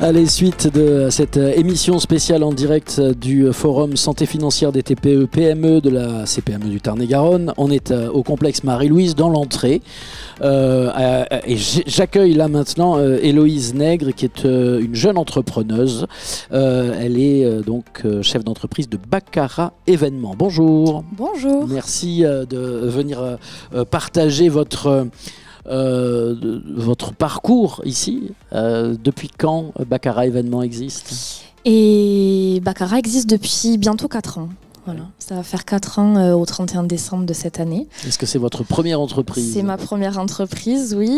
Allez, suite de cette émission spéciale en direct du Forum Santé Financière des TPE-PME de la CPME du Tarn-et-Garonne. On est au complexe Marie-Louise dans l'entrée. Et j'accueille là maintenant Héloïse Nègre qui est une jeune entrepreneuse. Elle est donc chef d'entreprise de Baccarat Événements. Bonjour. Bonjour. Merci de venir partager votre parcours ici. Depuis quand Baccarat Événements existe ? Et Baccarat existe depuis bientôt 4 ans. Voilà. Ça va faire 4 ans au 31 décembre de cette année. Est-ce que c'est votre première entreprise ? C'est ma première entreprise, oui.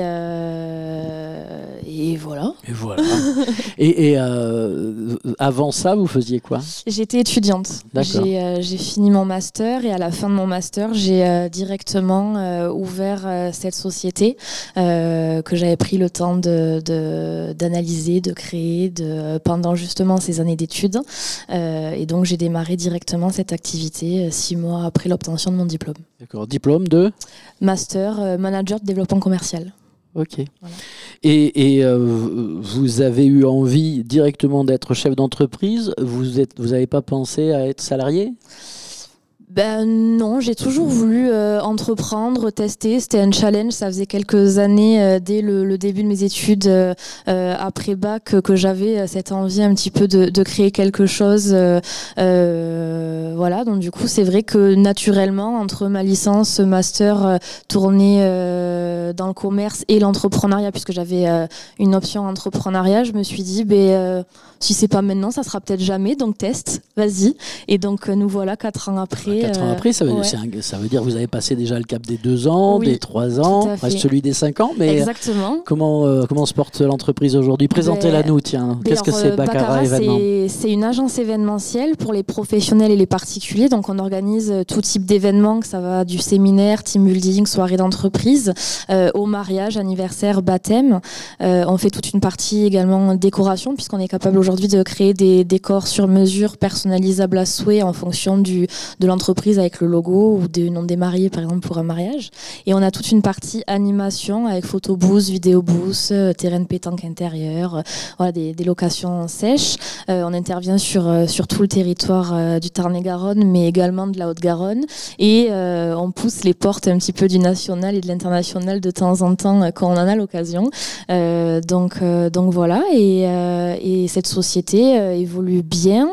Et voilà. Et voilà. et avant ça, vous faisiez quoi ? J'étais étudiante. D'accord. J'ai fini mon master et à la fin de mon master, j'ai directement ouvert cette société que j'avais pris le temps d'analyser, de créer pendant justement ces années d'études. Et donc, j'ai démarré directement cette activité 6 mois après l'obtention de mon diplôme. D'accord. Diplôme de ? Master manager de développement commercial. Ok. Voilà. Et vous avez eu envie directement d'être chef d'entreprise ? Vous n'avez pas pensé à être salarié ? Ben non, j'ai toujours voulu entreprendre, tester. C'était un challenge. Ça faisait quelques années, dès le début de mes études après bac, que j'avais cette envie un petit peu de créer quelque chose. Voilà. Donc du coup, c'est vrai que naturellement, entre ma licence, ce master tourné dans le commerce et l'entrepreneuriat, puisque j'avais une option entrepreneuriat, je me suis dit, si c'est pas maintenant, ça sera peut-être jamais. Donc teste, vas-y. Et donc nous voilà 4 ans après. 4 ans après, ça veut dire que vous avez passé déjà le cap des 2 ans, oui, des 3 ans, presque celui des 5 ans. Mais exactement. Comment se porte l'entreprise aujourd'hui ? Présentez-la nous, tiens. Qu'est-ce que c'est Baccarat Événements ? C'est une agence événementielle pour les professionnels et les particuliers. Donc on organise tout type d'événements, que ça va du séminaire, team building, soirée d'entreprise, au mariage, anniversaire, baptême. On fait toute une partie également décoration, puisqu'on est capable aujourd'hui de créer des décors sur mesure, personnalisables à souhait en fonction de l'entreprise avec le logo ou des noms des mariés par exemple pour un mariage. Et on a toute une partie animation avec photobooth, vidéobooth, terrain de pétanque intérieur, voilà, des locations sèches. On intervient sur tout le territoire du Tarn-et-Garonne, mais également de la Haute-Garonne. Et on pousse les portes un petit peu du national et de l'international de temps en temps quand on en a l'occasion. Donc voilà. Et cette société évolue bien.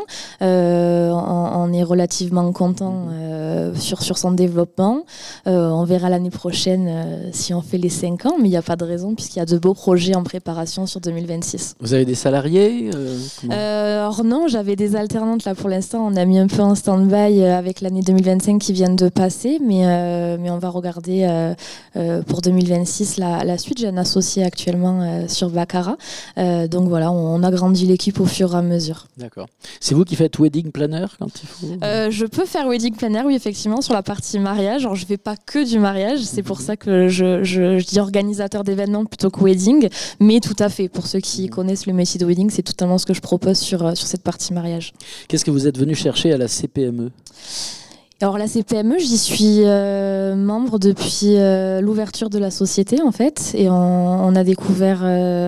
On est relativement content sur son développement. On verra l'année prochaine si on fait les 5 ans, mais il n'y a pas de raison puisqu'il y a de beaux projets en préparation sur 2026. Vous avez des salariés ? Alors non, j'avais des alternantes là pour l'instant. On a mis un peu en stand-by avec l'année 2025 qui vient de passer, mais on va regarder pour 2026 la suite. J'ai un associé actuellement sur Baccarat. Donc voilà, on agrandit l'équipe au fur et à mesure. D'accord. C'est vous qui faites wedding planner quand il faut ? Je peux faire wedding planner, oui, effectivement, sur la partie mariage. Alors, je ne fais pas que du mariage, c'est pour ça que je dis organisateur d'événements plutôt que wedding. Mais tout à fait, pour ceux qui connaissent le métier de wedding, c'est totalement ce que je propose sur cette partie mariage. Qu'est-ce que vous êtes venu chercher à la CPME ? Alors la CPME, j'y suis membre depuis l'ouverture de la société en fait, et on a découvert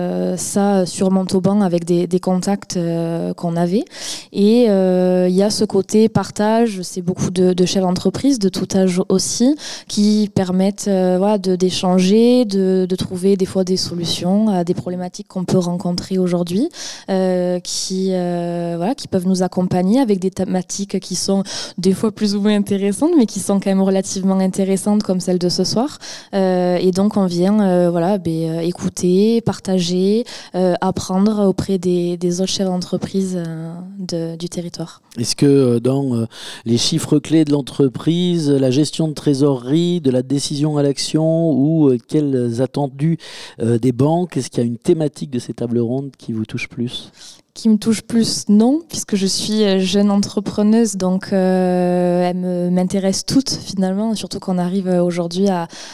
ça sur Montauban avec des contacts qu'on avait, et il y a ce côté partage, c'est beaucoup de chefs d'entreprise de tout âge aussi qui permettent d'échanger, de trouver des fois des solutions à des problématiques qu'on peut rencontrer aujourd'hui, qui peuvent nous accompagner avec des thématiques qui sont des fois plus ou moins intéressantes, mais qui sont quand même relativement intéressantes comme celle de ce soir. Et donc on vient écouter, partager, apprendre auprès des autres chefs d'entreprise du territoire. Est-ce que dans les chiffres clés de l'entreprise, la gestion de trésorerie, de la décision à l'action ou quels attendus des banques, est-ce qu'il y a une thématique de ces tables rondes qui vous touche plus ? Qui me touche plus, non, puisque je suis jeune entrepreneuse, donc elles m'intéressent toutes finalement, surtout qu'on arrive aujourd'hui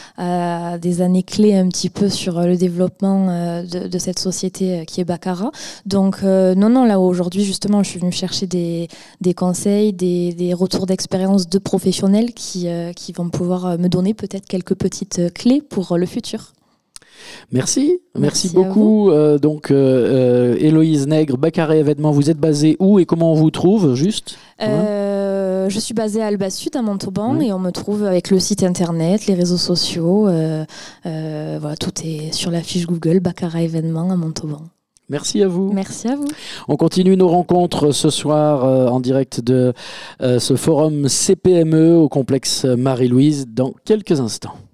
à des années clés un petit peu sur le développement de cette société qui est Baccarat. Donc non, là aujourd'hui justement, je suis venue chercher des conseils, des retours d'expérience de professionnels qui vont pouvoir me donner peut-être quelques petites clés pour le futur. Merci beaucoup. Héloïse Nègre, Baccarat Événements, vous êtes basée où et comment on vous trouve, juste Je suis basée à Alba Sud, à Montauban, et on me trouve avec le site internet, les réseaux sociaux. Voilà, tout est sur la fiche Google, Baccarat Événements à Montauban. Merci à vous. Merci à vous. On continue nos rencontres ce soir en direct de ce forum CPME au complexe Marie-Louise dans quelques instants.